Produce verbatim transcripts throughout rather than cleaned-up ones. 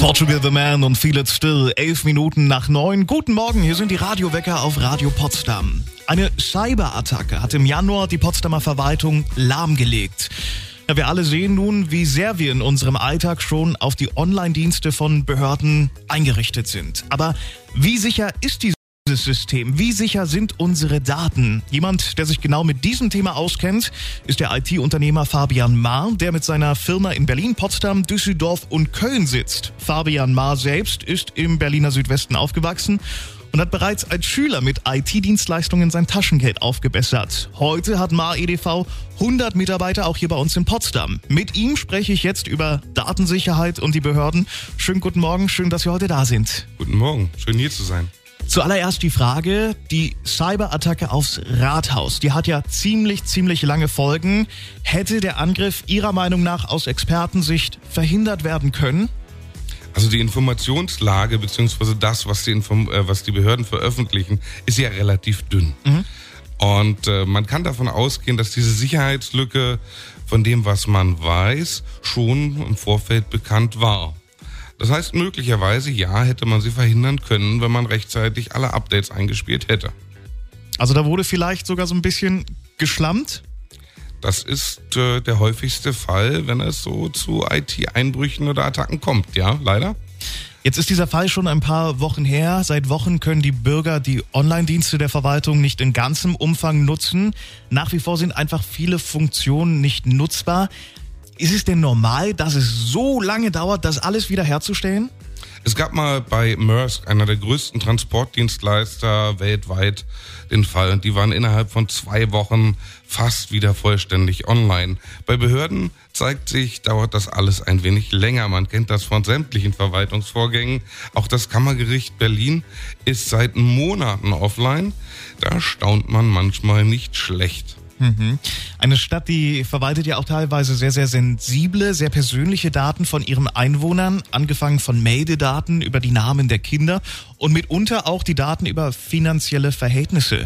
Portugal the Man und Feel It Still, elf Minuten nach neun. Guten Morgen, hier sind die Radiowecker auf Radio Potsdam. Eine Cyberattacke hat im Januar die Potsdamer Verwaltung lahmgelegt. Ja, wir alle sehen nun, wie sehr wir in unserem Alltag schon auf die Online-Dienste von Behörden eingerichtet sind. Aber wie sicher ist dieses System? Wie sicher sind unsere Daten? Jemand, der sich genau mit diesem Thema auskennt, ist der I T-Unternehmer Fabian Maar, der mit seiner Firma in Berlin, Potsdam, Düsseldorf und Köln sitzt. Fabian Maar selbst ist im Berliner Südwesten aufgewachsen und hat bereits als Schüler mit I T-Dienstleistungen sein Taschengeld aufgebessert. Heute hat Maar E D V hundert Mitarbeiter auch hier bei uns in Potsdam. Mit ihm spreche ich jetzt über Datensicherheit und die Behörden. Schönen guten Morgen, schön, dass Sie heute da sind. Guten Morgen, schön hier zu sein. Zuallererst die Frage, die Cyberattacke aufs Rathaus, die hat ja ziemlich, ziemlich lange Folgen. Hätte der Angriff Ihrer Meinung nach aus Expertensicht verhindert werden können? Also die Informationslage bzw. das, was die, Inform- äh, was die Behörden veröffentlichen, ist ja relativ dünn. Mhm. Und äh, man kann davon ausgehen, dass diese Sicherheitslücke von dem, was man weiß, schon im Vorfeld bekannt war. Das heißt, möglicherweise, ja, hätte man sie verhindern können, wenn man rechtzeitig alle Updates eingespielt hätte. Also da wurde vielleicht sogar so ein bisschen geschlammt? Das ist äh, der häufigste Fall, wenn es so zu I T-Einbrüchen oder Attacken kommt, ja, leider. Jetzt ist dieser Fall schon ein paar Wochen her. Seit Wochen können die Bürger die Online-Dienste der Verwaltung nicht in ganzem Umfang nutzen. Nach wie vor sind einfach viele Funktionen nicht nutzbar. Ist es denn normal, dass es so lange dauert, das alles wieder herzustellen? Es gab mal bei Maersk, einer der größten Transportdienstleister weltweit, den Fall. Die waren innerhalb von zwei Wochen fast wieder vollständig online. Bei Behörden zeigt sich, dauert das alles ein wenig länger. Man kennt das von sämtlichen Verwaltungsvorgängen. Auch das Kammergericht Berlin ist seit Monaten offline. Da staunt man manchmal nicht schlecht. Mhm. Eine Stadt, die verwaltet ja auch teilweise sehr, sehr sensible, sehr persönliche Daten von ihren Einwohnern, angefangen von Meldedaten über die Namen der Kinder und mitunter auch die Daten über finanzielle Verhältnisse.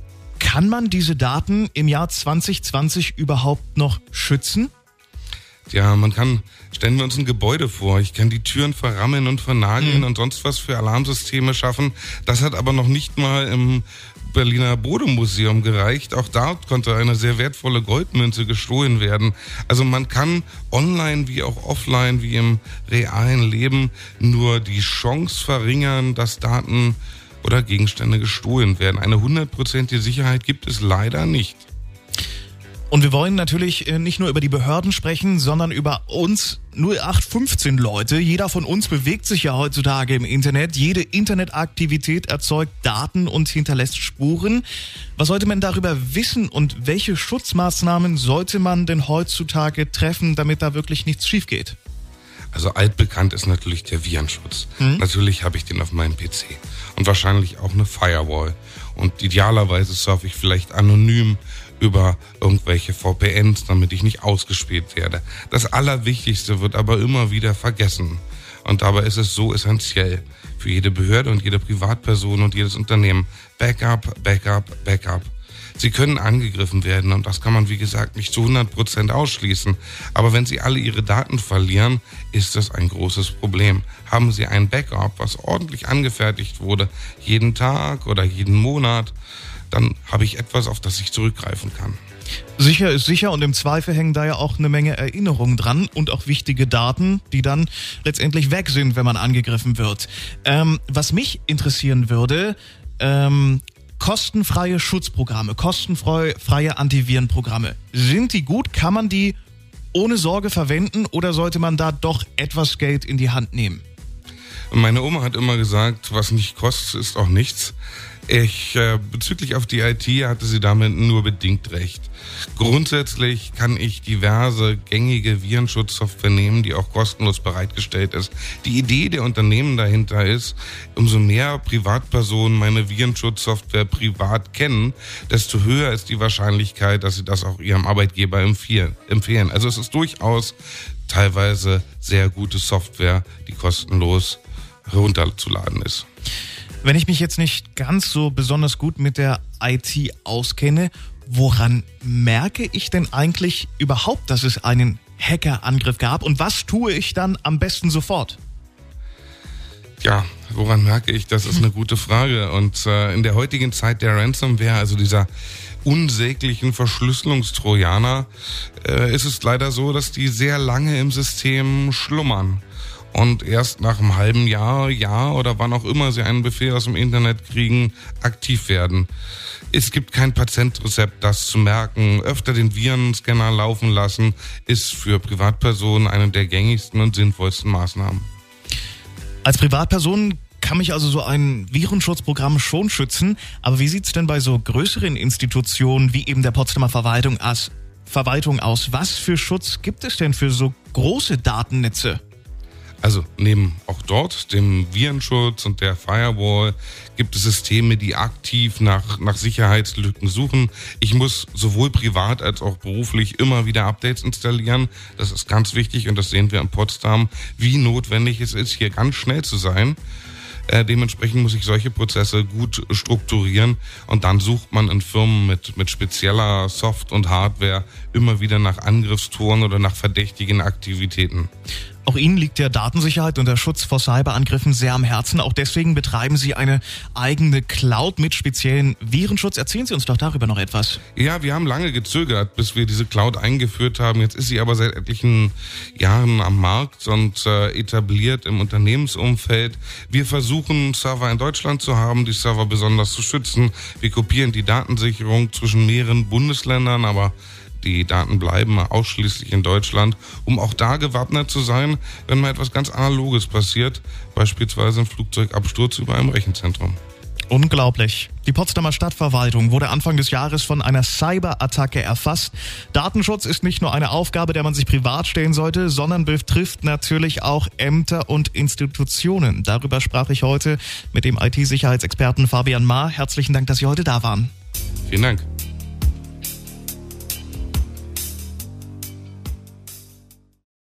Kann man diese Daten im Jahr zwanzig zwanzig überhaupt noch schützen? Ja, man kann, stellen wir uns ein Gebäude vor, ich kann die Türen verrammeln und vernageln mhm. und sonst was für Alarmsysteme schaffen. Das hat aber noch nicht mal im Berliner Bodemuseum gereicht. Auch dort konnte eine sehr wertvolle Goldmünze gestohlen werden. Also man kann online wie auch offline wie im realen Leben nur die Chance verringern, dass Daten oder Gegenstände gestohlen werden. Eine hundertprozentige Sicherheit gibt es leider nicht. Und wir wollen natürlich nicht nur über die Behörden sprechen, sondern über uns null acht fünfzehn Leute. Jeder von uns bewegt sich ja heutzutage im Internet. Jede Internetaktivität erzeugt Daten und hinterlässt Spuren. Was sollte man darüber wissen und welche Schutzmaßnahmen sollte man denn heutzutage treffen, damit da wirklich nichts schief geht? Also altbekannt ist natürlich der Virenschutz. Hm? Natürlich habe ich den auf meinem P C und wahrscheinlich auch eine Firewall. Und idealerweise surfe ich vielleicht anonym über irgendwelche V P Ns, damit ich nicht ausgespäht werde. Das Allerwichtigste wird aber immer wieder vergessen. Und dabei ist es so essentiell für jede Behörde und jede Privatperson und jedes Unternehmen. Backup, Backup, Backup. Sie können angegriffen werden und das kann man, wie gesagt, nicht zu hundert Prozent ausschließen. Aber wenn Sie alle Ihre Daten verlieren, ist das ein großes Problem. Haben Sie ein Backup, was ordentlich angefertigt wurde, jeden Tag oder jeden Monat, dann habe ich etwas, auf das ich zurückgreifen kann. Sicher ist sicher und im Zweifel hängen da ja auch eine Menge Erinnerungen dran und auch wichtige Daten, die dann letztendlich weg sind, wenn man angegriffen wird. Ähm, was mich interessieren würde, ähm, kostenfreie Schutzprogramme, kostenfreie Antivirenprogramme. Sind die gut? Kann man die ohne Sorge verwenden oder sollte man da doch etwas Geld in die Hand nehmen? Meine Oma hat immer gesagt, was nicht kostet, ist auch nichts. Ich, äh, bezüglich auf die I T hatte sie damit nur bedingt recht. Grundsätzlich kann ich diverse gängige Virenschutzsoftware nehmen, die auch kostenlos bereitgestellt ist. Die Idee der Unternehmen dahinter ist, umso mehr Privatpersonen meine Virenschutzsoftware privat kennen, desto höher ist die Wahrscheinlichkeit, dass sie das auch ihrem Arbeitgeber empfehlen. Also es ist durchaus teilweise sehr gute Software, die kostenlos herunterzuladen ist. Wenn ich mich jetzt nicht ganz so besonders gut mit der I T auskenne, woran merke ich denn eigentlich überhaupt, dass es einen Hackerangriff gab und was tue ich dann am besten sofort? Ja, woran merke ich, das ist eine gute Frage. Und äh, in der heutigen Zeit der Ransomware, also dieser unsäglichen Verschlüsselungstrojaner, äh, ist es leider so, dass die sehr lange im System schlummern. Und erst nach einem halben Jahr, Jahr oder wann auch immer sie einen Befehl aus dem Internet kriegen, aktiv werden. Es gibt kein Patentrezept, das zu merken. Öfter den Virenscanner laufen lassen, ist für Privatpersonen eine der gängigsten und sinnvollsten Maßnahmen. Als Privatperson kann mich also so ein Virenschutzprogramm schon schützen. Aber wie sieht's denn bei so größeren Institutionen wie eben der Potsdamer Verwaltung aus? Verwaltung aus? Was für Schutz gibt es denn für so große Datennetze? Also neben auch dort dem Virenschutz und der Firewall gibt es Systeme, die aktiv nach, nach Sicherheitslücken suchen. Ich muss sowohl privat als auch beruflich immer wieder Updates installieren. Das ist ganz wichtig und das sehen wir in Potsdam, wie notwendig es ist, hier ganz schnell zu sein. Äh, dementsprechend muss ich solche Prozesse gut strukturieren und dann sucht man in Firmen mit, mit spezieller Soft- und Hardware immer wieder nach Angriffstoren oder nach verdächtigen Aktivitäten. Auch Ihnen liegt der Datensicherheit und der Schutz vor Cyberangriffen sehr am Herzen. Auch deswegen betreiben Sie eine eigene Cloud mit speziellen Virenschutz. Erzählen Sie uns doch darüber noch etwas. Ja, wir haben lange gezögert, bis wir diese Cloud eingeführt haben. Jetzt ist sie aber seit etlichen Jahren am Markt und äh, etabliert im Unternehmensumfeld. Wir versuchen, Server in Deutschland zu haben, die Server besonders zu schützen. Wir kopieren die Datensicherung zwischen mehreren Bundesländern, aber die Daten bleiben ausschließlich in Deutschland, um auch da gewappnet zu sein, wenn mal etwas ganz Analoges passiert, beispielsweise ein Flugzeugabsturz über einem Rechenzentrum. Unglaublich. Die Potsdamer Stadtverwaltung wurde Anfang des Jahres von einer Cyberattacke erfasst. Datenschutz ist nicht nur eine Aufgabe, der man sich privat stellen sollte, sondern betrifft natürlich auch Ämter und Institutionen. Darüber sprach ich heute mit dem I T-Sicherheitsexperten Fabian Mahr. Herzlichen Dank, dass Sie heute da waren. Vielen Dank.